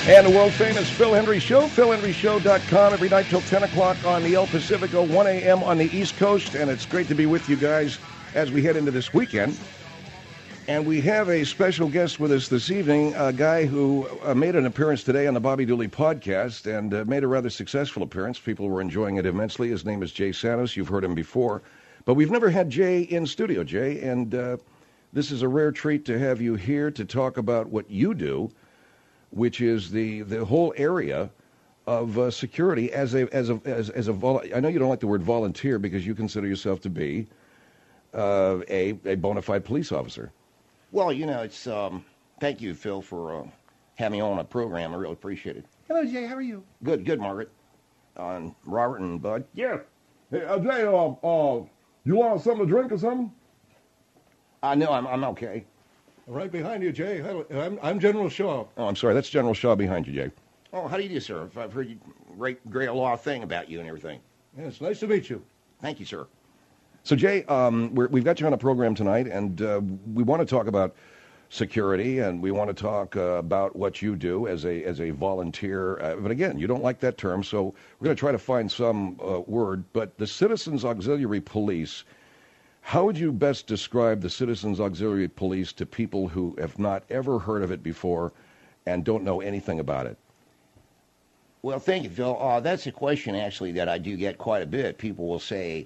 And the world-famous Phil Hendry Show, philhendryshow.com, every night till 10 o'clock on the El Pacifico, 1 a.m. on the East Coast. And it's great to be with you guys as we head into this weekend. And we have a special guest with us this evening, a guy who made an appearance today on the Bobby Dooley podcast and made a rather successful appearance. People were enjoying it immensely. His name is Jay Santos. You've heard him before. But we've never had Jay in studio, Jay. And this is a rare treat to have you here to talk about what you do, which is the whole area of security as a I know you don't like the word volunteer because you consider yourself to be a bona fide police officer. Well, you know, it's thank you, Phil, for having me on a program. I really appreciate it. Hello, Jay. How are you? Good, Margaret. Robert and Bud. Yeah. Hey, Jay, you want something to drink or something? No, I'm okay. Right behind you, Jay. I'm General Shaw. Oh, I'm sorry. That's General Shaw behind you, Jay. Oh, how do you do, sir? I've heard you great a lot of thing about you and everything. Yeah, it's nice to meet you. Thank you, sir. So, Jay, we've got you on a program tonight, and we want to talk about security, and we want to talk about what you do as a volunteer. But again, you don't like that term, so we're going to try to find some word. But the Citizens Auxiliary Police, how would you best describe the Citizens Auxiliary Police to people who have not ever heard of it before and don't know anything about it? Well, thank you, Phil. That's a question, actually, that I do get quite a bit. People will say,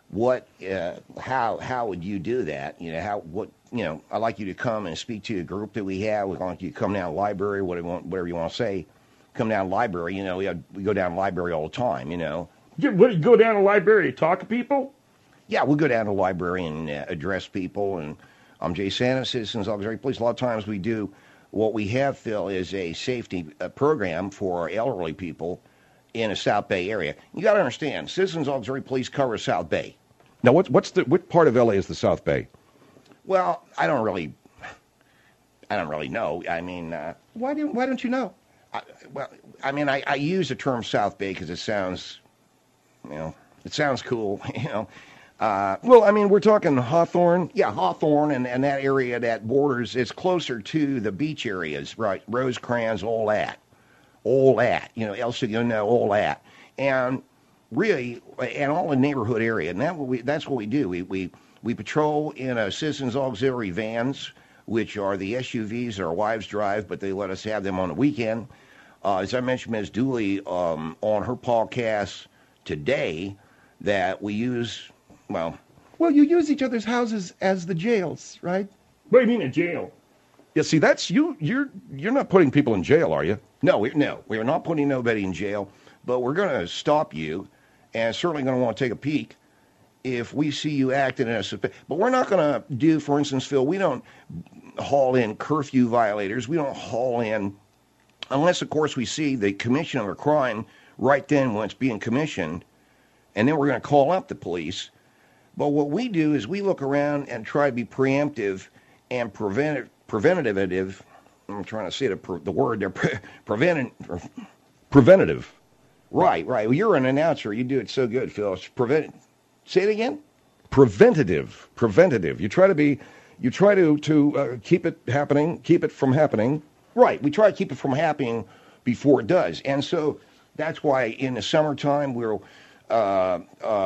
how would you do that? You know, I'd like you to come and speak to a group that we have. We'd like you to come down to the library, whatever you want to say. Come down to the library. You know, we go down to the library all the time, you know. What, do you go down to the library to talk to people? Yeah, we'll go down to the library and address people. And I'm Jay Santos, Citizens Auxiliary Police. A lot of times we do what we have, Phil, is a safety program for elderly people in a South Bay area. You got to understand, Citizens Auxiliary Police covers South Bay. Now, what part of LA is the South Bay? Well, I don't really know. I mean, Why don't you know? I use the term South Bay because it sounds cool, you know. Well, I mean, we're talking Hawthorne. Yeah, Hawthorne and that area that borders, it's closer to the beach areas, right? Rosecrans, all that, you know, El Segundo, all that. And really, and all the neighborhood area. And that's what we do. We patrol in a Citizens Auxiliary vans, which are the SUVs that our wives drive, but they let us have them on the weekend. As I mentioned, Ms. Dooley on her podcast today, that we use, well, you use each other's houses as the jails, right? What do you mean a jail? Yeah, see, that's you. You're not putting people in jail, are you? No, we're not putting nobody in jail, but we're going to stop you, and certainly going to want to take a peek if we see you acting in a but we're not going to do, for instance, Phil, we don't haul in curfew violators. We don't haul in, unless, of course, we see the commission of a crime right then when it's being commissioned, and then we're going to call up the police. But what we do is we look around and try to be preemptive and preventative. I'm trying to say the word there, Preventative. Right. Well, you're an announcer. You do it so good, Phil. It's Say it again. Preventative. You try to keep it happening, keep it from happening. Right. We try to keep it from happening before it does, and so that's why in the summertime we're the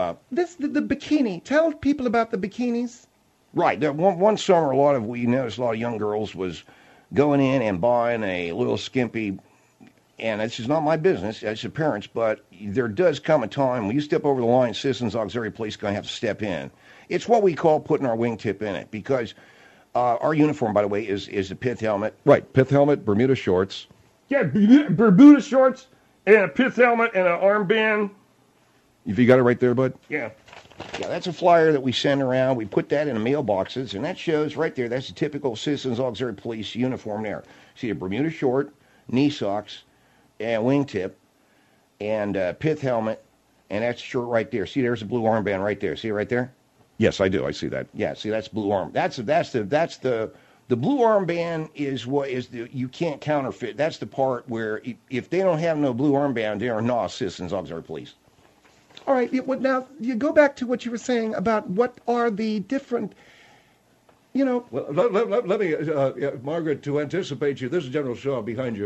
bikini. Tell people about the bikinis. Right. One summer, we noticed a lot of young girls was going in and buying a little skimpy. And this is not my business, as the parents, but there does come a time when you step over the line, Citizens Auxiliary Police are going to have to step in. It's what we call putting our wingtip in it, because our uniform, by the way, is a pith helmet. Right, pith helmet, Bermuda shorts. Yeah, Bermuda shorts and a pith helmet and an armband. If you got it right there, bud? Yeah. Yeah, that's a flyer that we send around. We put that in the mailboxes, and that shows right there, that's a typical Citizens Auxiliary Police uniform there. See the Bermuda short, knee socks, and wingtip, and pith helmet, and that's shirt right there. See, there's a blue armband right there. See it right there? Yes, I do. I see that. Yeah, see, that's blue arm. That's the blue armband is what is the you can't counterfeit. That's the part where if they don't have no blue armband, they are not Citizens Auxiliary Police. All right. Now you go back to what you were saying about what are the different. You know. Well, let me, Margaret, to anticipate you. This is General Shaw behind you.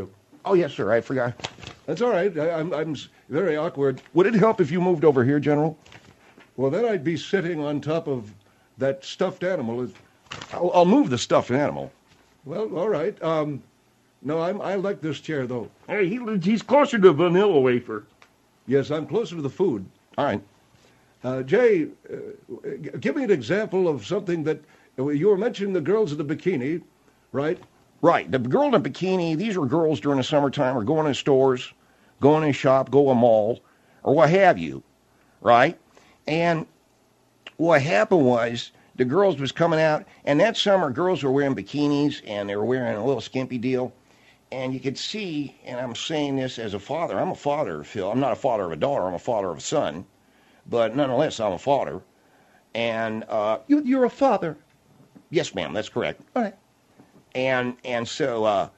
Oh, yes, sir. I forgot. That's all right. I'm very awkward. Would it help if you moved over here, General? Well, then I'd be sitting on top of that stuffed animal. I'll move the stuffed animal. Well, all right. No, I like this chair, though. Hey, he's closer to vanilla wafer. Yes, I'm closer to the food. All right. Jay, give me an example of something that you were mentioning the girls in the bikini, right? Right. The girl in a bikini, these were girls during the summertime are going in stores, going in a shop, go to a mall, or what have you, right? And what happened was the girls was coming out, and that summer girls were wearing bikinis, and they were wearing a little skimpy deal. And you could see, and I'm saying this as a father, I'm a father, Phil. I'm not a father of a daughter, I'm a father of a son. But nonetheless, I'm a father. And You're a father. yes, ma'am, that's correct. All right. And so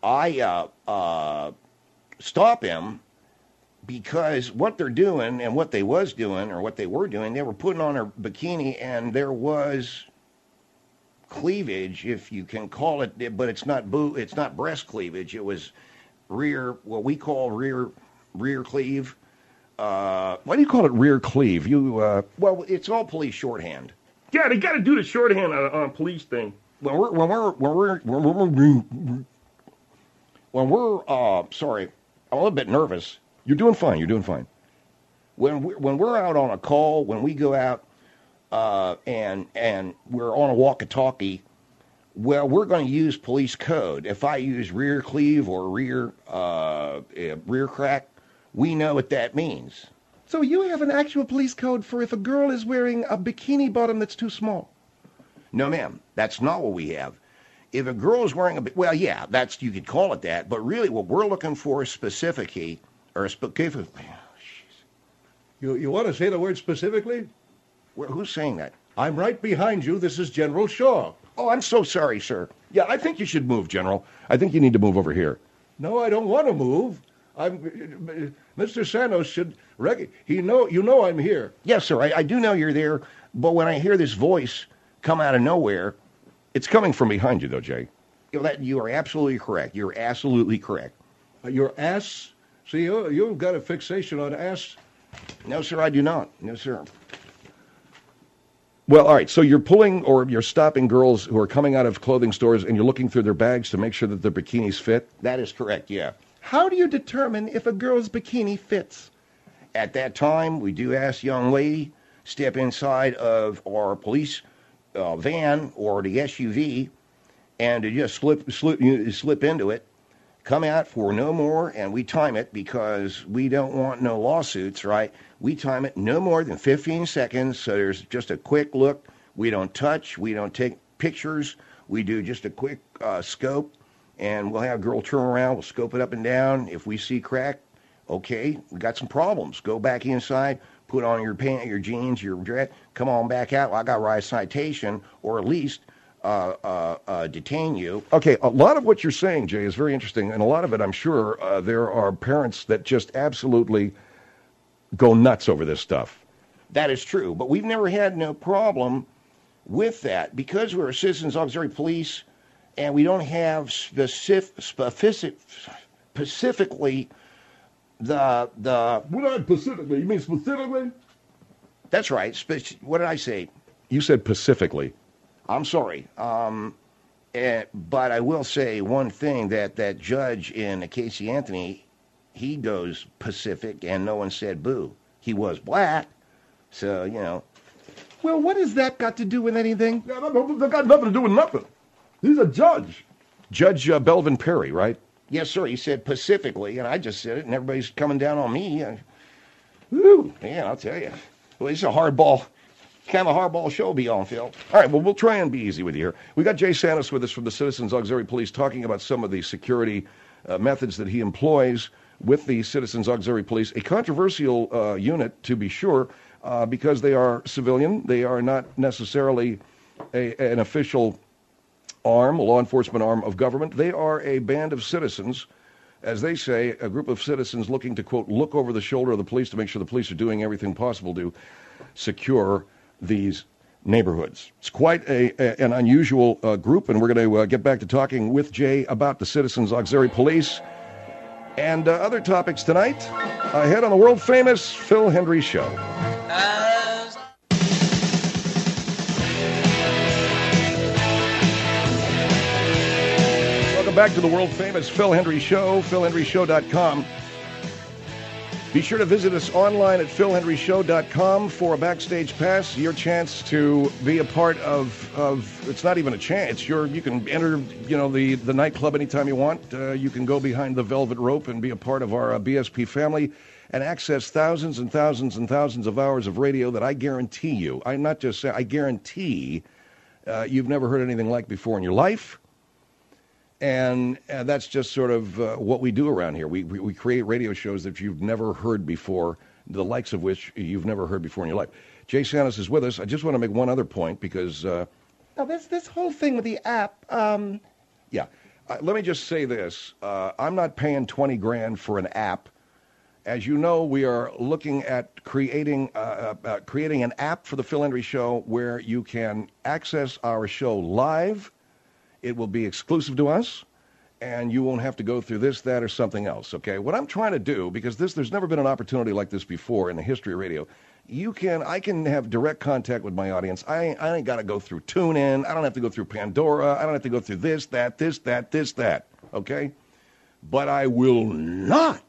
I stop him because what they're doing and what they was doing or what they were doing, they were putting on a bikini and there was cleavage, if you can call it, but it's not it's not breast cleavage. It was rear, what we call rear cleave. Why do you call it rear cleave? Well, it's all police shorthand. Yeah, they got to do the shorthand on police thing. When we're sorry, I'm a little bit nervous. You're doing fine. You're doing fine. When we're out on a call, when we go out and we're on a walkie-talkie, well, we're going to use police code. If I use rear cleave or rear crack, we know what that means. So you have an actual police code for if a girl is wearing a bikini bottom that's too small. No, ma'am, that's not what we have. If a girl is wearing well, yeah, that's, you could call it that, but really what we're looking for specifically, You want to say the word specifically? who's saying that? I'm right behind you. This is General Shaw. Oh, I'm so sorry, sir. Yeah, I think you should move, General. I think you need to move over here. No, I don't want to move. Mr. Santos should you know I'm here. Yes, sir, I do know you're there, but when I hear this voice come out of nowhere, It's coming from behind you, though, Jay. you are absolutely correct. You're absolutely correct. Your ass? See, you've got a fixation on ass. No, sir, I do not. No, sir. Well, all right, so you're pulling or you're stopping girls who are coming out of clothing stores and you're looking through their bags to make sure that their bikinis fit? That is correct, yeah. How do you determine if a girl's bikini fits? At that time, we do ask young lady, step inside of our police van or the SUV and to just slip into it, come out for no more, and we time it because we don't want no lawsuits, right? We time it no more than 15 seconds, so there's just a quick look. We don't touch, we don't take pictures, we do just a quick scope, and we'll have a girl turn around, we'll scope it up and down. If we see crack, okay, we got some problems. Go back inside, put on your pants, your jeans, your dress, come on back out. Well, I got to write a citation or at least detain you. Okay, a lot of what you're saying, Jay, is very interesting, and a lot of it, I'm sure, there are parents that just absolutely go nuts over this stuff. That is true, but we've never had no problem with that because we're a Citizens Auxiliary Police and we don't have specifically the. What not specifically? You mean specifically? That's right. What did I say? You said Pacifically. I'm sorry. But I will say one thing that judge in Casey Anthony, he goes Pacific, and no one said boo. He was black, so, you know. Well, what has that got to do with anything? Yeah, that got nothing to do with nothing. He's a judge. Judge Belvin Perry, right? Yes, sir. He said Pacifically, and I just said it, and everybody's coming down on me. Woo, man, I'll tell you. Well, it's a hardball. Kind of a hardball show be on, Phil. All right, well, we'll try and be easy with you here. We got Jay Santos with us from the Citizens Auxiliary Police talking about some of the security methods that he employs with the Citizens Auxiliary Police, a controversial unit, to be sure, because they are civilian. They are not necessarily an official arm, a law enforcement arm of government. They are a band of citizens, as they say, a group of citizens looking to, quote, look over the shoulder of the police to make sure the police are doing everything possible to secure these neighborhoods. It's quite an unusual group, and we're going to get back to talking with Jay about the Citizens Auxiliary Police and other topics tonight ahead on the world-famous Phil Hendry Show. Welcome back to the world-famous Phil Hendry Show, philhendryshow.com. Be sure to visit us online at philhendryshow.com for a backstage pass, your chance to be a part of it's not even a chance. You can enter, the nightclub anytime you want. You can go behind the velvet rope and be a part of our BSP family and access thousands and thousands and thousands of hours of radio that I guarantee you, I not just say, I guarantee you've never heard anything like before in your life. And that's just sort of what we do around here. We create radio shows that you've never heard before, the likes of which you've never heard before in your life. Jay Santos is with us. I just want to make one other point because... now, this whole thing with the app... Yeah. Let me just say this. I'm not paying $20,000 for an app. As you know, we are looking at creating an app for the Phil Hendry Show where you can access our show live. It will be exclusive to us, and you won't have to go through this, that, or something else, okay? What I'm trying to do, because there's never been an opportunity like this before in the history of radio, I can have direct contact with my audience. I ain't got to go through TuneIn. I don't have to go through Pandora. I don't have to go through this, that, okay? But I will not.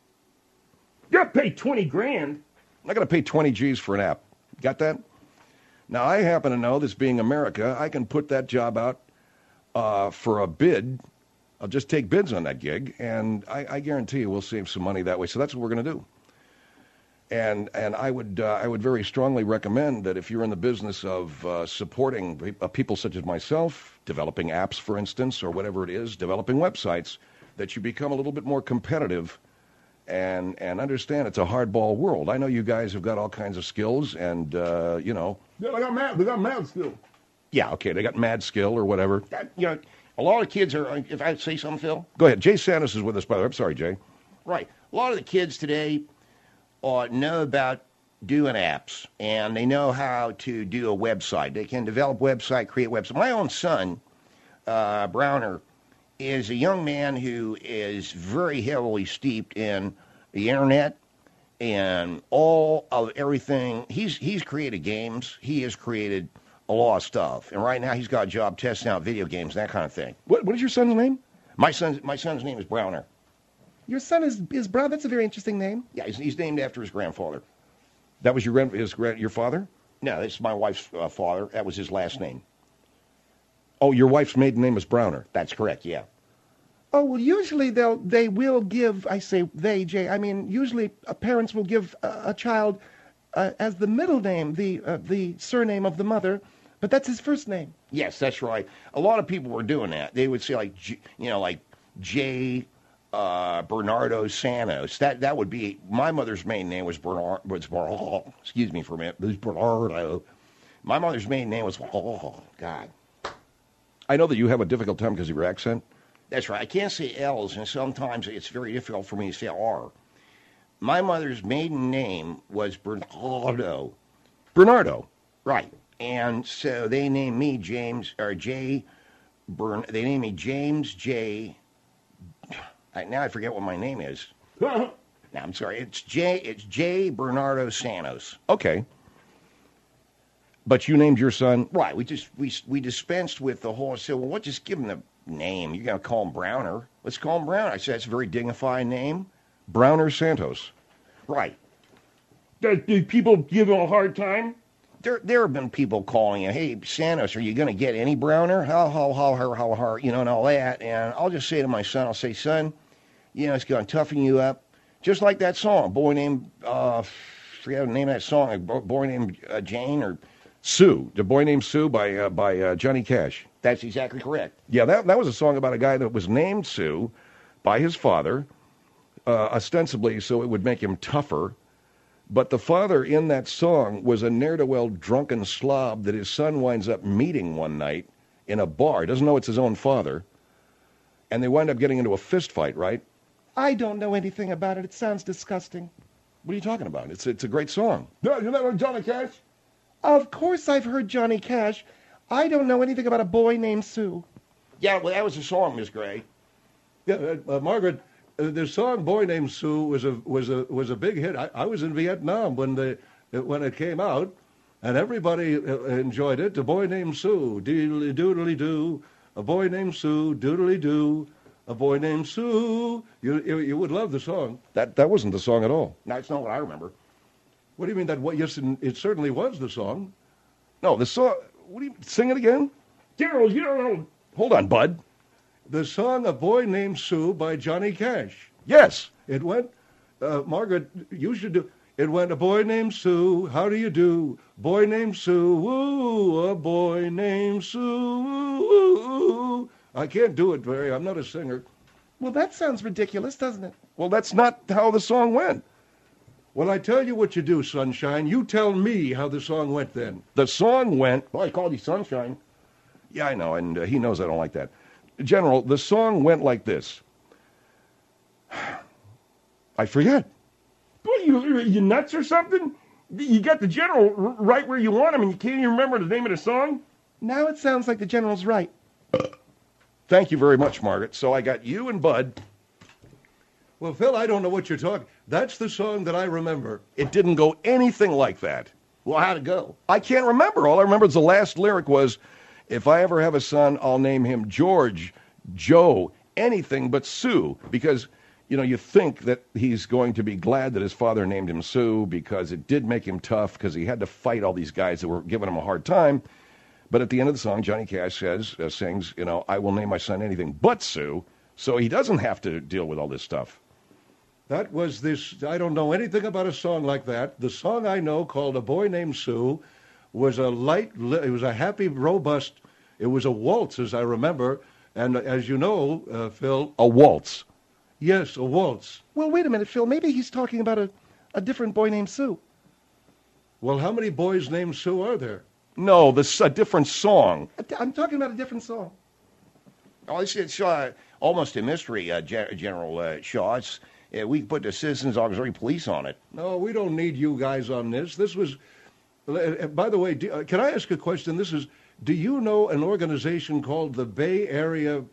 You got to pay $20,000. I'm not going to pay 20 G's for an app. Got that? Now, I happen to know, this being America, I can put that job out for a bid. I'll just take bids on that gig, and I guarantee you we'll save some money that way. So that's what we're going to do. And I would very strongly recommend that if you're in the business of supporting people such as myself, developing apps, for instance, or whatever it is, developing websites, that you become a little bit more competitive and understand it's a hardball world. I know you guys have got all kinds of skills, and Yeah, they got mad skill. Yeah, okay, they got mad skill or whatever. A lot of kids are, if I say something, Phil? Go ahead. Jay Santos is with us, by the way. I'm sorry, Jay. Right. A lot of the kids today know about doing apps, and they know how to do a website. They can develop website, create website. My own son, Browner, is a young man who is very heavily steeped in the internet and all of everything. He's created games. He has created a lot of stuff. And right now he's got a job testing out video games and that kind of thing. What is your son's name? My son's name is Browner. Your son is Brown. That's a very interesting name. Yeah, he's named after his grandfather. That was your father? No, it's my wife's father. That was his last name. Oh, your wife's maiden name is Browner. That's correct, yeah. Oh, well, usually they will give, I say they, Jay, I mean, usually parents will give a child as the middle name, the surname of the mother, but that's his first name. Yes, that's right. A lot of people were doing that. They would say, like J. Bernardo Santos. That would be, my mother's maiden name was Bernardo. Excuse me for a minute. It was Bernardo. My mother's maiden name was, God. I know that you have a difficult time because of your accent. That's right. I can't say L's, and sometimes it's very difficult for me to say R. My mother's maiden name was Bernardo. Bernardo. Right. And so they named me they named me James J. Now I forget what my name is. No, I'm sorry. It's J. Bernardo Santos. Okay. But you named your son? Right. We dispensed with the whole, so well, just give him the name. You're going to call him Browner. Let's call him Browner. I said, that's a very dignified name. Browner Santos. Right. Do people give him a hard time? There have been people calling you, hey, Santos, are you going to get any browner? How, and all that. And I'll just say to my son, I'll say, son, it's going to toughen you up. Just like that song, a boy named, forget the name of that song, a boy named Jane or Sue. The Boy Named Sue by Johnny Cash. That's exactly correct. Yeah, that was a song about a guy that was named Sue by his father, ostensibly so it would make him tougher. But the father in that song was a ne'er-do-well drunken slob that his son winds up meeting one night in a bar. Doesn't know it's his own father. And they wind up getting into a fist fight, right? I don't know anything about it. It sounds disgusting. What are you talking about? It's a great song. No, you never heard Johnny Cash? Of course I've heard Johnny Cash. I don't know anything about a boy named Sue. Yeah, well, that was a song, Miss Gray. Yeah, Margaret, the song "Boy Named Sue" was a big hit. I was in Vietnam when it came out, and everybody enjoyed it. "A Boy Named Sue, doodly doodly doo, a boy named Sue, doodly doo, a boy named Sue." You would love the song. That wasn't the song at all. No, it's not what I remember. What do you mean that? What? Yes, it certainly was the song. No, the song. What do you sing it again? General, you don't know. Hold on, Bud. The song "A Boy Named Sue" by Johnny Cash. Yes. It went, Margaret, you should do. It went, "A boy named Sue, how do you do? Boy named Sue, woo, a boy named Sue, woo." I can't do it, Barry. I'm not a singer. Well, that sounds ridiculous, doesn't it? Well, that's not how the song went. Well, I tell you what you do, Sunshine. You tell me how the song went then. The song went. Well, I called you Sunshine. Yeah, I know, and he knows I don't like that. General, the song went like this. I forget. What, you nuts or something? You got the general right where you want him, and you can't even remember the name of the song? Now it sounds like the general's right. Thank you very much, Margaret. So I got you and Bud. Well, Phil, I don't know what you're talking. That's the song that I remember. It didn't go anything like that. Well, how'd it go? I can't remember. All I remember is the last lyric was, "If I ever have a son, I'll name him George, Joe, anything but Sue." Because, you think that he's going to be glad that his father named him Sue because it did make him tough because he had to fight all these guys that were giving him a hard time. But at the end of the song, Johnny Cash sings, "I will name my son anything but Sue," so he doesn't have to deal with all this stuff. That was this. I don't know anything about a song like that. The song I know, called "A Boy Named Sue," was it was a happy, robust, it was a waltz, as I remember. And as you know, Phil. A waltz. Yes, a waltz. Well, wait a minute, Phil. Maybe he's talking about a different boy named Sue. Well, how many boys named Sue are there? No, this a different song. I'm talking about a different song. Oh, it's almost a mystery, General Shaw. We put the Citizens Auxiliary Police on it. No, we don't need you guys on this. This was, by the way, can I ask a question? Do you know an organization called the Bay Area,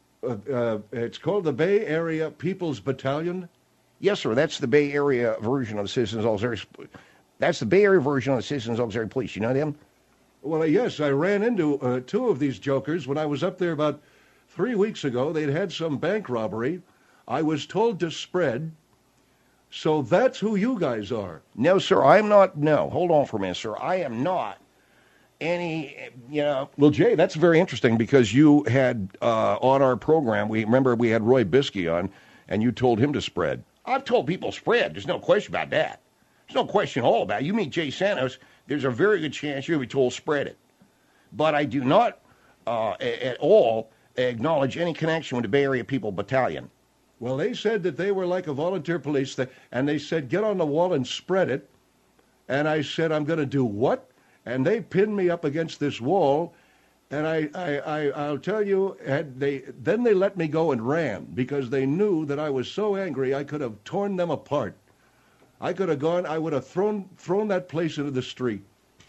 it's called the Bay Area People's Battalion? Yes, sir. That's the Bay Area version of the Citizens Auxiliary. That's the Bay Area version of the Citizens Auxiliary Police. You know them? Well, yes, I ran into two of these jokers when I was up there about 3 weeks ago. They'd had some bank robbery. I was told to spread. So that's who you guys are. No, sir, I'm not. No, hold on for a minute, sir. I am not any, Well, Jay, that's very interesting because you had on our program, we had Roy Biskey on, and you told him to spread. I've told people spread. There's no question about that. There's no question at all about it. You meet Jay Santos, there's a very good chance you'll be told spread it. But I do not at all acknowledge any connection with the Bay Area People Battalion. Well, they said that they were like a volunteer police, and they said, get on the wall and spread it. And I said, I'm going to do what? And they pinned me up against this wall, and I'll tell you, then they let me go and ran because they knew that I was so angry I could have torn them apart. I could have gone, I would have thrown that place into the street.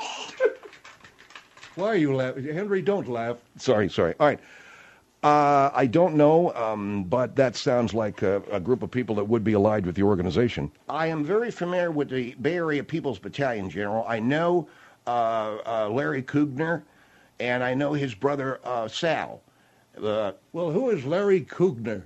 Why are you laughing? Henry, don't laugh. Sorry. All right. I don't know, but that sounds like a group of people that would be allied with the organization. I am very familiar with the Bay Area People's Battalion, General. I know Larry Kugner, and I know his brother Sal. Well, who is Larry Kugner?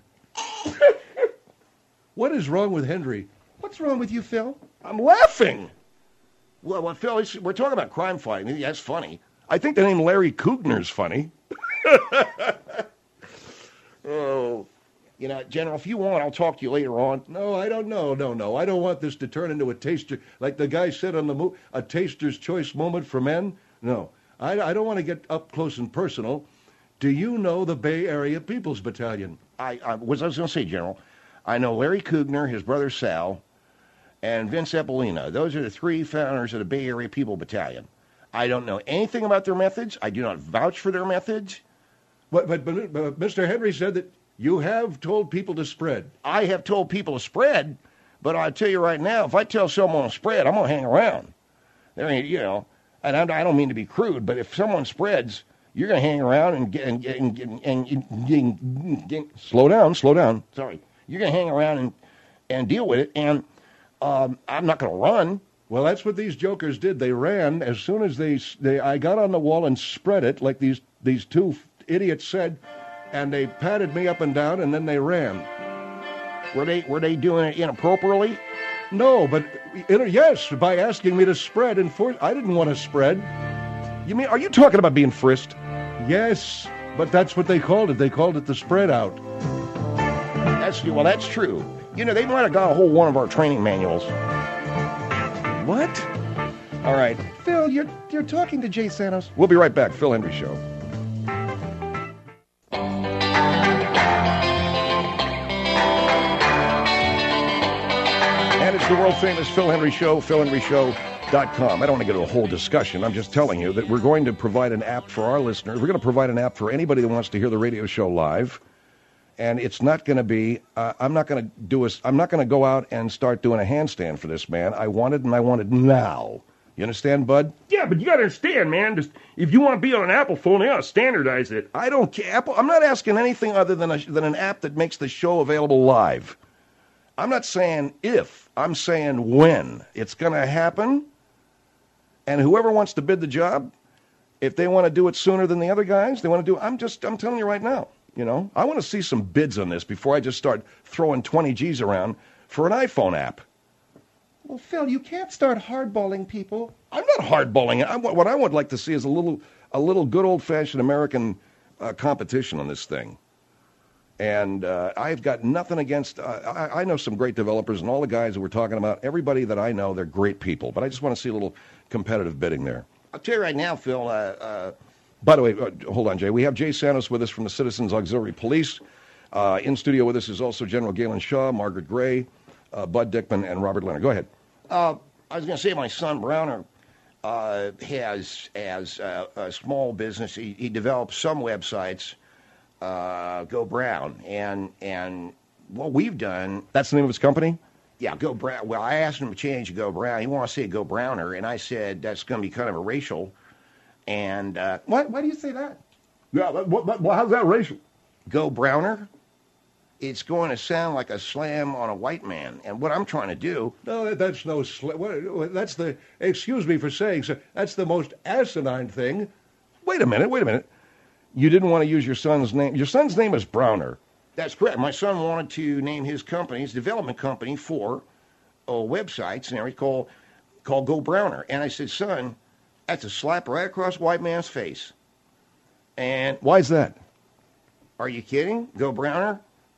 What is wrong with Henry? What's wrong with you, Phil? I'm laughing. Well, Phil, we're talking about crime fighting. That's funny. I think the name Larry Kugner's funny. Oh, General, if you want, I'll talk to you later on. No, I don't know. No. I don't want this to turn into a taster, like the guy said on the movie, a taster's choice moment for men. No, I don't want to get up close and personal. Do you know the Bay Area People's Battalion? I was going to say, General, I know Larry Kugner, his brother Sal, and Vince Eppolina. Those are the three founders of the Bay Area People Battalion. I don't know anything about their methods. I do not vouch for their methods. But Mr. Henry said that you have told people to spread. I have told people to spread, but I'll tell you right now, if I tell someone to spread, I'm going to hang around. I mean, and I don't mean to be crude, but if someone spreads, you're going to hang around and get slow down. Sorry. You're going to hang around and deal with it, and I'm not going to run. Well, that's what these jokers did. They ran as soon as I got on the wall and spread it, like these two idiots said, and they patted me up and down, and then they ran. Were they doing it inappropriately? No, but yes, by asking me to spread, and I didn't want to spread. You mean, are you talking about being frisked? Yes, but that's what they called it. They called it the spread out. That's true. You know, they might have got a whole one of our training manuals. What? All right. Phil, you're talking to Jay Santos. We'll be right back. Phil Hendrie Show. And it's the world-famous Phil Hendrie Show, philhendrieshow.com. I don't want to get into a whole discussion. I'm just telling you that we're going to provide an app for our listeners. We're going to provide an app for anybody that wants to hear the radio show live. And it's not going to be, I'm not going to go out and start doing a handstand for this man. I want it, and I want it now. You understand, bud? Yeah, but you got to understand, man. Just if you want to be on an Apple phone, they ought to standardize it. I don't care. Apple, I'm not asking anything other than an app that makes the show available live. I'm not saying if. I'm saying when. It's going to happen. And whoever wants to bid the job, if they want to do it sooner than the other guys, they want to do it. I'm telling you right now. You know, I want to see some bids on this before I just start throwing 20 G's around for an iPhone app. Well, Phil, you can't start hardballing people. I'm not hardballing it. What I would like to see is a little good old-fashioned American competition on this thing. And I've got nothing against. I know some great developers, and all the guys that we're talking about, everybody that I know, they're great people. But I just want to see a little competitive bidding there. I'll tell you right now, Phil. By the way, hold on, Jay. We have Jay Santos with us from the Citizens Auxiliary Police. In studio with us is also General Galen Shaw, Margaret Gray, Bud Dickman, and Robert Leonard. Go ahead. I was going to say my son Browner has a small business. He develops some websites. Go Brown, and what we've done. That's the name of his company? Yeah, Go Brown. Well, I asked him to change to Go Brown. He wants to say Go Browner, and I said that's going to be kind of a racial. And why do you say that? Yeah, how's that racial? Go Browner? It's going to sound like a slam on a white man. And what I'm trying to do... No, that's no slam. That's the... Excuse me for saying so. That's the most asinine thing. Wait a minute. You didn't want to use your son's name. Your son's name is Browner. That's correct. My son wanted to name his company, his development company, for websites and everything called Go Browner. And I said, son... That's a slap right across white man's face. And why is that? Are you kidding? Go Browner?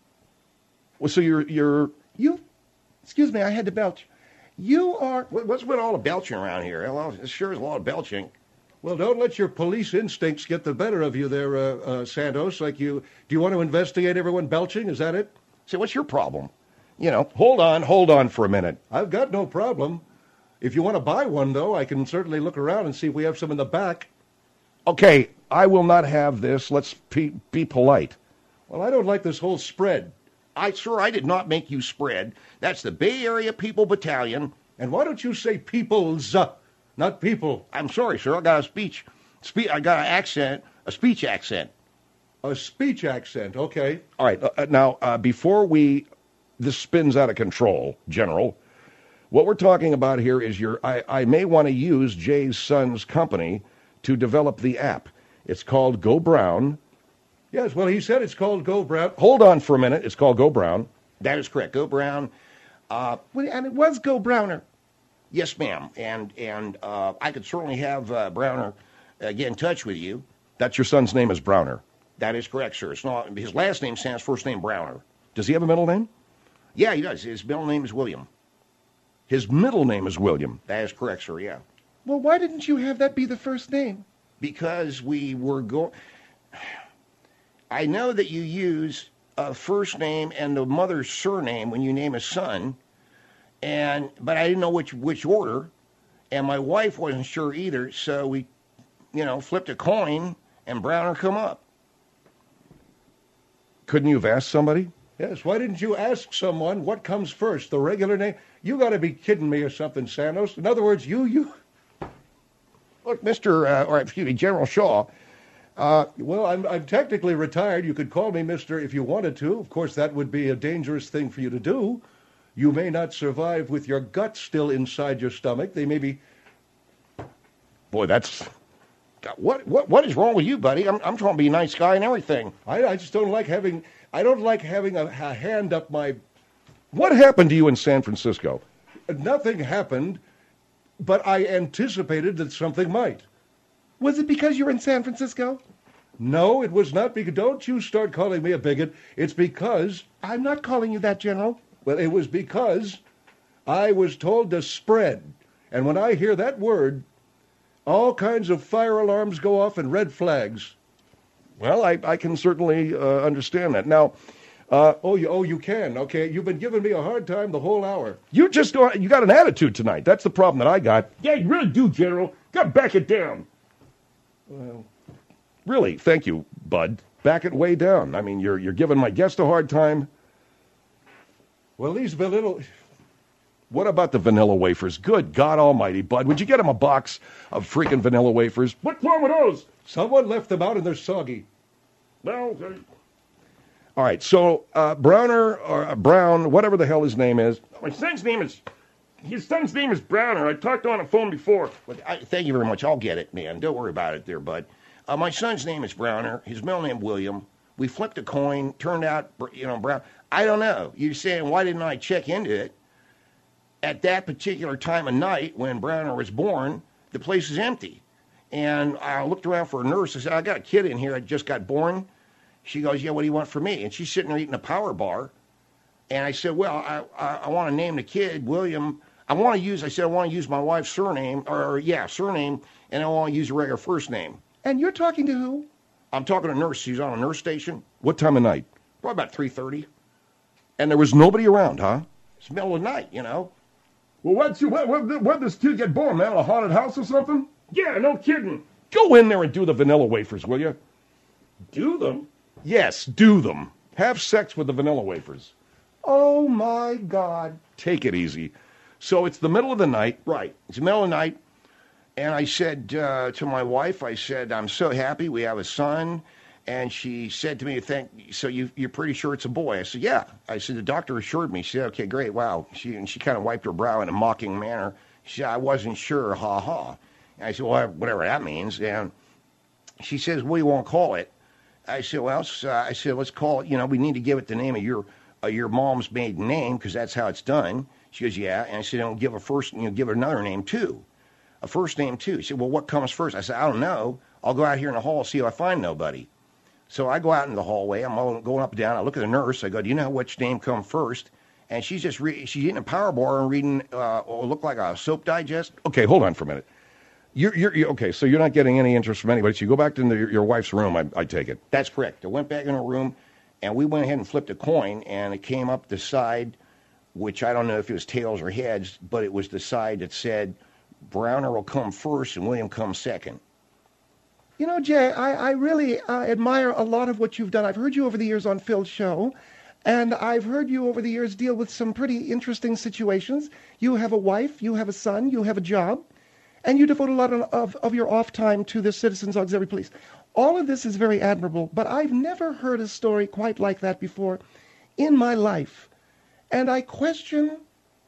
Well, so you're excuse me, I had to belch. You are... What's with all the belching around here? Well, it sure is a lot of belching. Well, don't let your police instincts get the better of you there, Santos. Do you want to investigate everyone belching? Is that it? So what's your problem? You know, hold on for a minute. I've got no problem. If you want to buy one, though, I can certainly look around and see if we have some in the back. Okay, I will not have this. Let's be polite. Well, I don't like this whole spread. I did not make you spread. That's the Bay Area People Battalion. And why don't you say peoples, not people? I'm sorry, sir. I got a speech. I got an accent, a speech accent. A speech accent, okay. All right, now, before this spins out of control, General... What we're talking about here is I may want to use Jay's son's company to develop the app. It's called Go Brown. Yes, well, he said it's called Go Brown. Hold on for a minute. It's called Go Brown. That is correct. Go Brown. And it was Go Browner. Yes, ma'am. And I could certainly have Browner get in touch with you. That's your son's name is Browner. That is correct, sir. It's not his last name stands first name Browner. Does he have a middle name? Yeah, he does. His middle name is William. His middle name is William. That is correct, sir, yeah. Well, why didn't you have that be the first name? Because we were going... I know that you use a first name and the mother's surname when you name a son, but I didn't know which order, and my wife wasn't sure either, so we, flipped a coin, and Browner come up. Couldn't you have asked somebody? Yes, why didn't you ask someone what comes first, the regular name? You got to be kidding me or something, Santos. In other words, you... Look, General Shaw, Well, I'm technically retired. You could call me Mister if you wanted to. Of course, that would be a dangerous thing for you to do. You may not survive with your guts still inside your stomach. They may be... Boy, that's... What is wrong with you, buddy? I'm trying to be a nice guy and everything. I just don't like having... I don't like having a hand up my... What happened to you in San Francisco? Nothing happened, but I anticipated that something might. Was it because you were in San Francisco? No, it was not because... Don't you start calling me a bigot. It's because... I'm not calling you that, General. Well, it was because I was told to spread. And when I hear that word, all kinds of fire alarms go off and red flags. Well, I can certainly understand that. Now, you can. Okay, you've been giving me a hard time the whole hour. you got an attitude tonight. That's the problem that I got. Yeah, you really do, General. Gotta back it down. Really, thank you, Bud. Back it way down. I mean, you're giving my guest a hard time. Well, these little... What about the vanilla wafers? Good God Almighty, Bud. Would you get him a box of freaking vanilla wafers? What's wrong with those? Someone left them out and they're soggy. Well, All right, so Browner or Brown, whatever the hell his name is. his son's name is Browner. I talked on the phone before. Thank you very much. I'll get it, man. Don't worry about it there, bud. My son's name is Browner. His middle name William. We flipped a coin. Turned out, Brown. I don't know. You're saying, why didn't I check into it? At that particular time of night when Browner was born, the place is empty. And I looked around for a nurse. I said, I got a kid in here that just got born. She goes, yeah, what do you want from me? And she's sitting there eating a power bar. And I said, well, I want to name the kid William. I want to use my wife's surname, surname, and I want to use a regular first name. And you're talking to who? I'm talking to a nurse. She's on a nurse station. What time of night? Probably about 3:30. And there was nobody around, huh? It's the middle of the night, Well, what this kid get born, man? A haunted house or something? Yeah, no kidding. Go in there and do the vanilla wafers, will you? Do them? Yes, do them. Have sex with the vanilla wafers. Oh, my God. Take it easy. So it's the middle of the night. Right. It's the middle of the night. And I said to my wife, I'm so happy we have a son. And she said to me, so you're pretty sure it's a boy? I said, yeah. I said, the doctor assured me. She said, okay, great, wow. She kind of wiped her brow in a mocking manner. She said, I wasn't sure, ha ha. And I said, well, whatever that means. And she says, what do you want to call it? I said, let's call it, we need to give it the name of your mom's maiden name, because that's how it's done. She goes, yeah. And I said, don't give give her another name too. A first name too. She said, well, what comes first? I said, I don't know. I'll go out here in the hall, see if I find nobody. So I go out in the hallway. I'm going up and down. I look at the nurse. I go, do you know which name come first? And she's just she's eating a power bar and reading look like a soap digest. Okay, hold on for a minute. You're okay, so you're not getting any interest from anybody. So you go back to your wife's room, I take it. That's correct. I went back in her room, and we went ahead and flipped a coin, and it came up the side, which I don't know if it was tails or heads, but it was the side that said Browner will come first and William comes second. You know, Jay, I really admire a lot of what you've done. I've heard you over the years on Phil's show, and I've heard you over the years deal with some pretty interesting situations. You have a wife, you have a son, you have a job, and you devote a lot of your off time to the Citizens Auxiliary Police. All of this is very admirable, but I've never heard a story quite like that before in my life. And I question...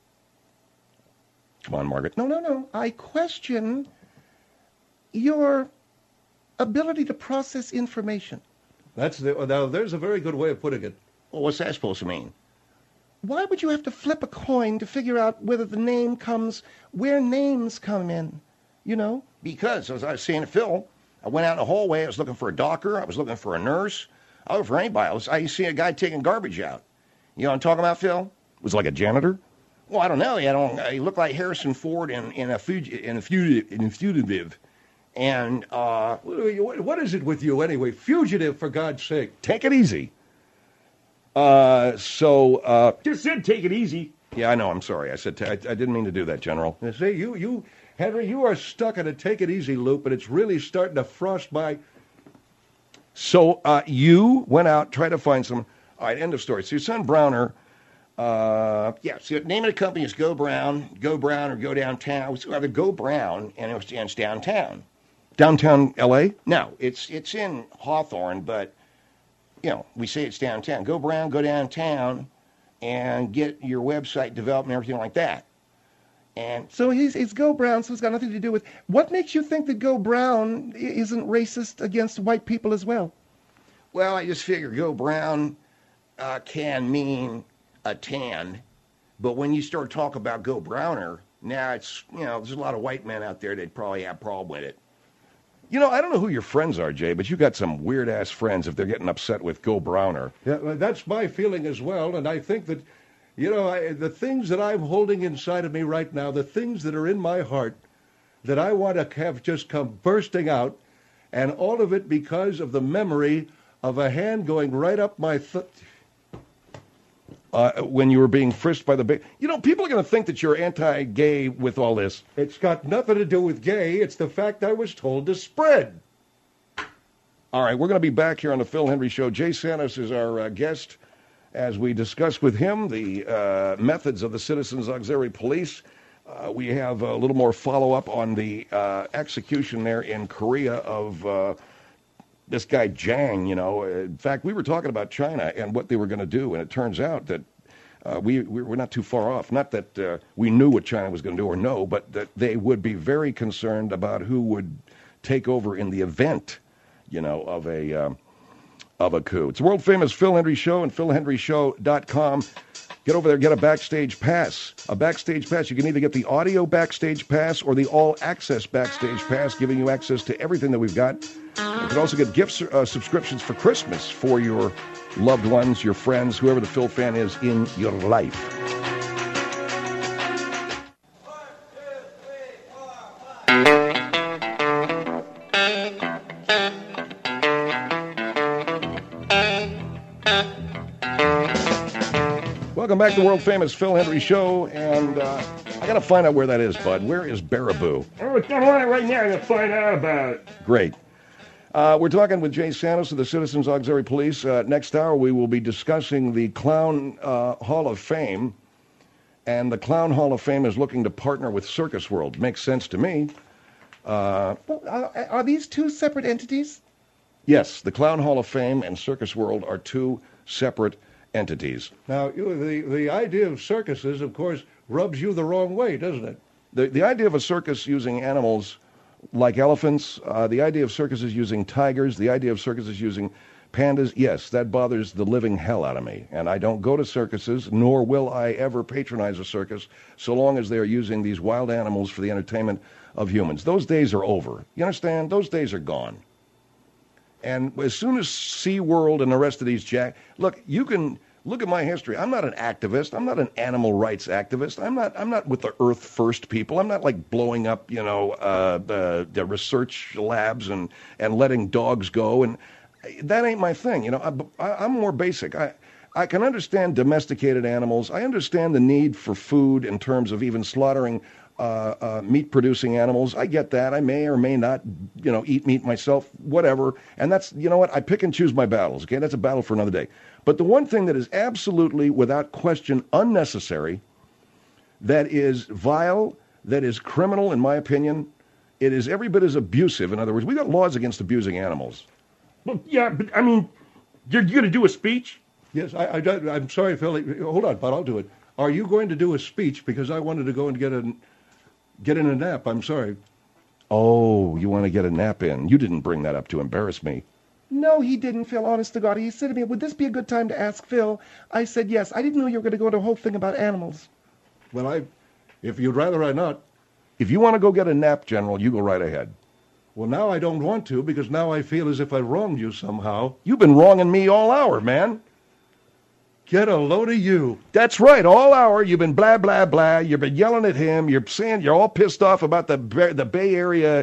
Come on, Margaret. No. I question your ability to process information. Now, there's a very good way of putting it. Well, what's that supposed to mean? Why would you have to flip a coin to figure out whether the name comes, where names come in, Because, as I was saying to Phil, I went out in the hallway. I was looking for a doctor. I was looking for a nurse. I was looking for anybody. I see a guy taking garbage out. You know what I'm talking about, Phil? Was it like a janitor? Well, I don't know. He looked like Harrison Ford in a fugitive. And what is it with you anyway? Fugitive, for God's sake. Take it easy. Just said take it easy. Yeah, I know. I'm sorry. I said I didn't mean to do that, General. You see, Henry, you are stuck in a take it easy loop, and it's really starting to frost my... So you went out, tried to find some... All right, end of story. So your son Browner... so the name of the company is Go Brown or Go Downtown. We still have the Go Brown, and it's downtown. Downtown L.A.? No, it's in Hawthorne, but we say it's downtown. Go Brown, go downtown, and get your website developed and everything like that. And So it's Go Brown, so it's got nothing to do with... What makes you think that Go Brown isn't racist against white people as well? well, I just figure Go Brown can mean a tan, but when you start talking about Go Browner, now it's there's a lot of white men out there that probably have a problem with it. I don't know who your friends are, Jay, but you got some weird-ass friends if they're getting upset with Go Browner. Yeah, well, that's my feeling as well, and I think that, the things that I'm holding inside of me right now, the things that are in my heart that I want to have just come bursting out, and all of it because of the memory of a hand going right up my When you were being frisked by the big... people are going to think that you're anti-gay with all this. It's got nothing to do with gay. It's the fact I was told to spread. All right, we're going to be back here on the Phil Hendry Show. Jay Santos is our guest as we discuss with him the methods of the Citizens Auxiliary Police. We have a little more follow-up on the execution there in Korea of this guy Zhang. In fact, we were talking about China and what they were going to do, and it turns out that we're not too far off. Not that we knew what China was going to do or no, but that they would be very concerned about who would take over in the event, of a coup. It's a world-famous Phil Hendry Show and philhendryshow.com. Get over there, get a backstage pass. A backstage pass. You can either get the audio backstage pass or the all-access backstage pass, giving you access to everything that we've got. You can also get gift subscriptions for Christmas for your loved ones, your friends, whoever the Phil fan is in your life. Welcome back to the world-famous Phil Hendry Show, and I got to find out where that is, bud. Where is Baraboo? Oh, it's not on it right now. I'm going to find out about it. Great. We're talking with Jay Santos of the Citizens Auxiliary Police. Next hour, we will be discussing the Clown Hall of Fame, and the Clown Hall of Fame is looking to partner with Circus World. Makes sense to me. Are these two separate entities? Yes, the Clown Hall of Fame and Circus World are two separate entities. Now, the idea of circuses, of course, rubs you the wrong way, doesn't it? The idea of a circus using animals like elephants, the idea of circuses using tigers, the idea of circuses using pandas, yes, that bothers the living hell out of me. And I don't go to circuses, nor will I ever patronize a circus, so long as they are using these wild animals for the entertainment of humans. Those days are over. You understand? Those days are gone. And as soon as SeaWorld and the rest of these look, you can look at my history. I'm not an activist. I'm not an animal rights activist. I'm not with the Earth First people. I'm not like blowing up, the research labs and letting dogs go. And that ain't my thing. I'm more basic. I can understand domesticated animals. I understand the need for food in terms of even slaughtering meat-producing animals. I get that. I may or may not, eat meat myself, whatever. And that's, I pick and choose my battles, okay? That's a battle for another day. But the one thing that is absolutely, without question, unnecessary, that is vile, that is criminal, in my opinion, it is every bit as abusive. In other words, we got laws against abusing animals. Well, yeah, but, I mean, you're going to do a speech? Yes, I'm sorry, Phil. Hold on, but I'll do it. Are you going to do a speech? Because I wanted to go and get in a nap. I'm sorry. Oh, you want to get a nap in. You didn't bring that up to embarrass me. No, he didn't, Phil, honest to God. He said to me, would this be a good time to ask Phil? I said yes. I didn't know you were going to go into a whole thing about animals. Well, if you'd rather I not. If you want to go get a nap, General, you go right ahead. Well, now I don't want to, because now I feel as if I wronged you somehow. You've been wronging me all hour, man. Get a load of you. That's right. All hour, you've been blah, blah, blah. You've been yelling at him. You're saying you're all pissed off about the Bay Area.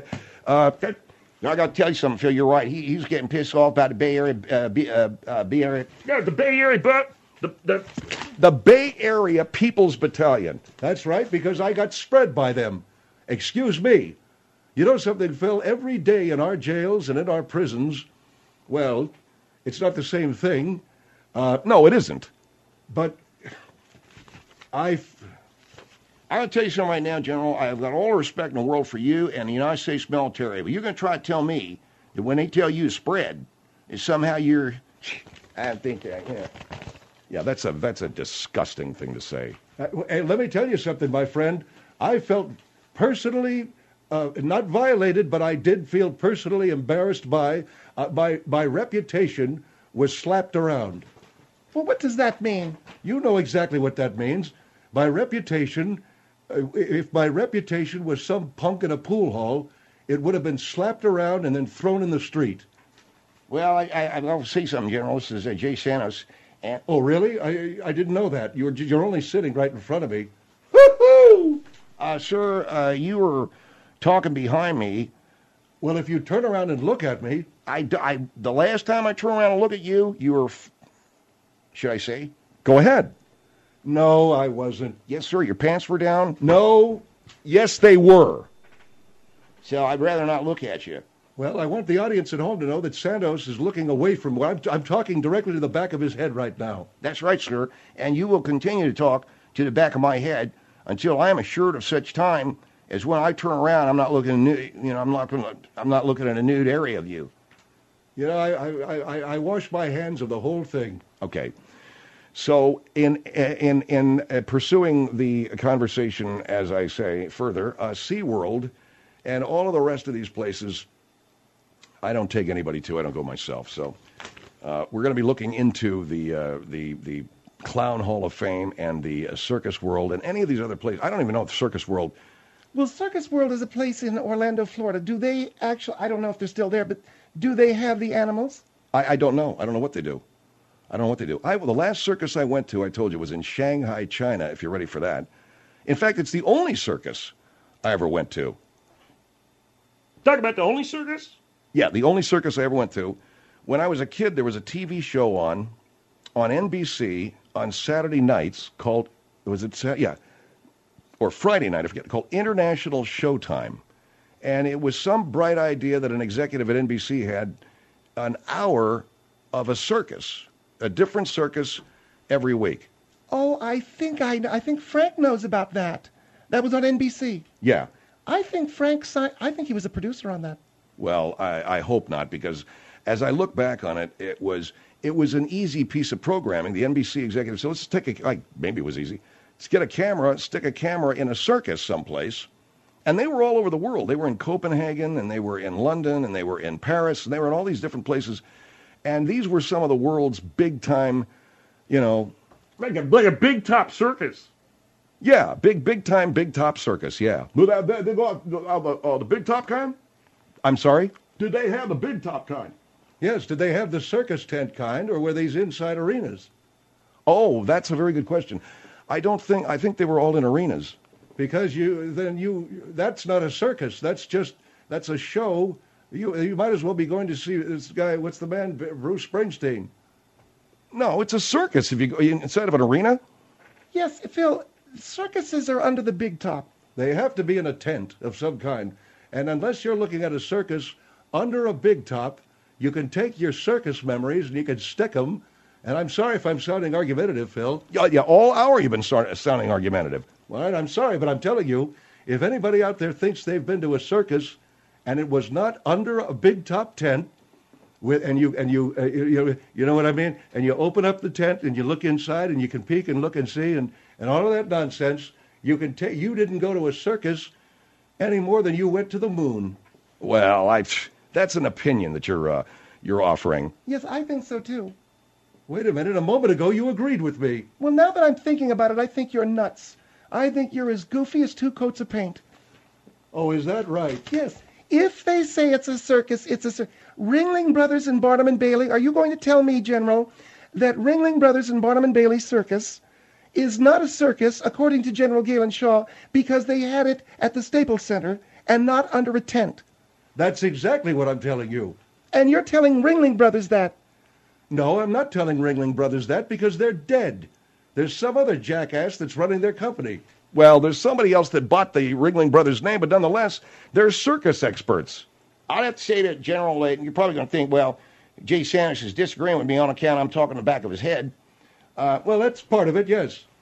I got to tell you something, Phil. You're right. He's getting pissed off about the Bay Area. Bay Area. Yeah, the Bay Area, but the Bay Area People's Battalion. That's right, because I got spread by them. Excuse me. You know something, Phil? Every day in our jails and in our prisons, well, it's not the same thing. No, it isn't. But I I'll tell you something right now, General. I've got all the respect in the world for you and the United States military, but you're going to try to tell me that when they tell you to spread, is somehow you're. I think that, yeah. Yeah, that's a disgusting thing to say. Hey, let me tell you something, my friend. I felt personally not violated, but I did feel personally embarrassed by my reputation was slapped around. Well, what does that mean? You know exactly what that means. My reputation, if my reputation was some punk in a pool hall, it would have been slapped around and then thrown in the street. Well, I'll say something, General. This is Jay Santos. And Oh, really? I didn't know that. You're only sitting right in front of me. woo-hoo! Sir, you were talking behind me. Well, if you turn around and look at me, The last time I turned around and looked at you, you were, should I say? Go ahead. no, I wasn't. Yes, sir, your pants were down. No. Yes, they were. So I'd rather not look at you. Well, I want the audience at home to know that Santos is looking away from me. I'm talking directly to the back of his head right now. That's right, sir. And you will continue to talk to the back of my head until I am assured of such time as when I turn around, I'm not looking, I'm not looking at a nude area of you. You know, I wash my hands of the whole thing. Okay. So in pursuing the conversation, as I say further, SeaWorld and all of the rest of these places, I don't take anybody to. I don't go myself. So we're going to be looking into the Clown Hall of Fame and the Circus World and any of these other places. I don't even know if Circus World. Well, Circus World is a place in Orlando, Florida. Do they actually, I don't know if they're still there, but do they have the animals? I don't know. I don't know what they do. I don't know what they do. The last circus I went to, I told you, was in Shanghai, China, if you're ready for that. In fact, it's the only circus I ever went to. Talk about the only circus? Yeah, the only circus I ever went to. When I was a kid, there was a TV show on NBC on Saturday nights called, or Friday night, I forget, called International Showtime. And it was some bright idea that an executive at NBC had an hour of a circus, a different circus every week. Oh, I think Frank knows about that. That was on NBC. Yeah. I think he was a producer on that. Well, I hope not, because as I look back on it, it was an easy piece of programming. The NBC executive said, let's take maybe it was easy. Let's get a camera, stick a camera in a circus someplace. And they were all over the world. They were in Copenhagen, and they were in London, and they were in Paris, and they were in all these different places. And these were some of the world's big-time, Like a big top circus. yeah, big-time, big-top circus, yeah. The big top kind? I'm sorry? Did they have the big top kind? Yes, did they have the circus tent kind, or were these inside arenas? Oh, that's a very good question. I think they were all in arenas. Because that's not a circus. That's a show. You might as well be going to see this guy. What's the man? Bruce Springsteen. No, it's a circus if you go inside of an arena. Yes, Phil, circuses are under the big top. They have to be in a tent of some kind. And unless you're looking at a circus under a big top, you can take your circus memories and you can stick them. And I'm sorry if I'm sounding argumentative, Phil. Yeah, all hour you've been sounding argumentative. Well, I'm sorry, but I'm telling you, if anybody out there thinks they've been to a circus and it was not under a big top tent, you know what I mean, and you open up the tent and you look inside and you can peek and look and see and all of that nonsense, you didn't go to a circus any more than you went to the moon. Well, that's an opinion that you're offering. Yes, I think so too. Wait a minute, a moment ago you agreed with me. Well, now that I'm thinking about it, I think you're nuts. I think you're as goofy as two coats of paint. Oh, is that right? Yes. If they say it's a circus, it's a circus. Ringling Brothers and Barnum and Bailey, are you going to tell me, General, that Ringling Brothers and Barnum and Bailey Circus is not a circus, according to General Galen Shaw, because they had it at the Staples Center and not under a tent? That's exactly what I'm telling you. And you're telling Ringling Brothers that? No, I'm not telling Ringling Brothers that because they're dead. There's some other jackass that's running their company. Well, there's somebody else that bought the Ringling Brothers name, but nonetheless, they're circus experts. I'd have to say to General Layton, you're probably going to think, well, Jay Sanders is disagreeing with me on account I'm talking the back of his head. Well, that's part of it, yes.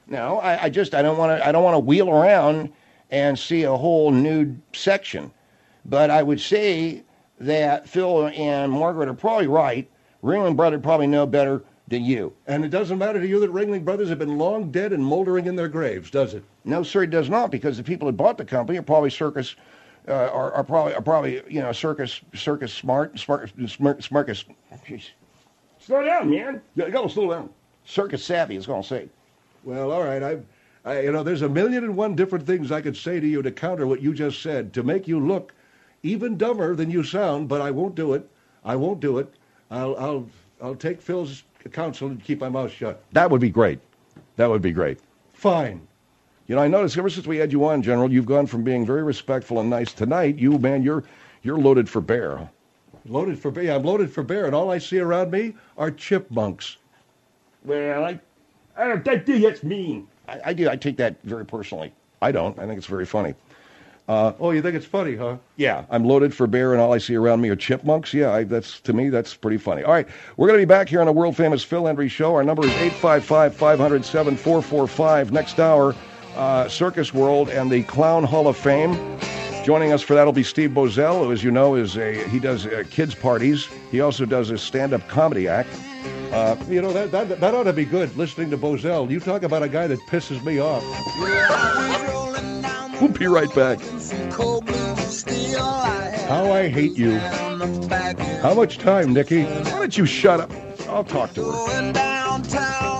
No, I don't want to wheel around and see a whole nude section. But I would say that Phil and Margaret are probably right. Ringling Brothers probably know better than you. And it doesn't matter to you that Ringling Brothers have been long dead and moldering in their graves, does it? No, sir, it does not, because the people that bought the company are probably circus, are probably circus smarkus. Slow down, man. You gotta slow down. Circus savvy is gonna say. Well, all right. There's a million and one different things I could say to you to counter what you just said, to make you look even dumber than you sound, but I won't do it. I won't do it. I'll take Phil's counsel and keep my mouth shut. That would be great. That would be great. Fine. You know, I noticed ever since we had you on, General, you've gone from being very respectful and nice. Tonight, you're loaded for bear. Loaded for bear. I'm loaded for bear, and all I see around me are chipmunks. Well, I don't think that's mean. I do. I take that very personally. I don't. I think it's very funny. Oh, you think it's funny, huh? Yeah, I'm loaded for bear, and all I see around me are chipmunks. Yeah, to me, that's pretty funny. All right, we're going to be back here on the world-famous Phil Hendrie Show. Our number is 855-500-7445. Next hour, Circus World and the Clown Hall of Fame. Joining us for that will be Steve Bozell, who, as you know, he does kids' parties. He also does a stand-up comedy act. That ought to be good, listening to Bozell. You talk about a guy that pisses me off. We'll be right back. How I hate you. How much time, Nikki? Why don't you shut up? I'll talk to her. Going downtown.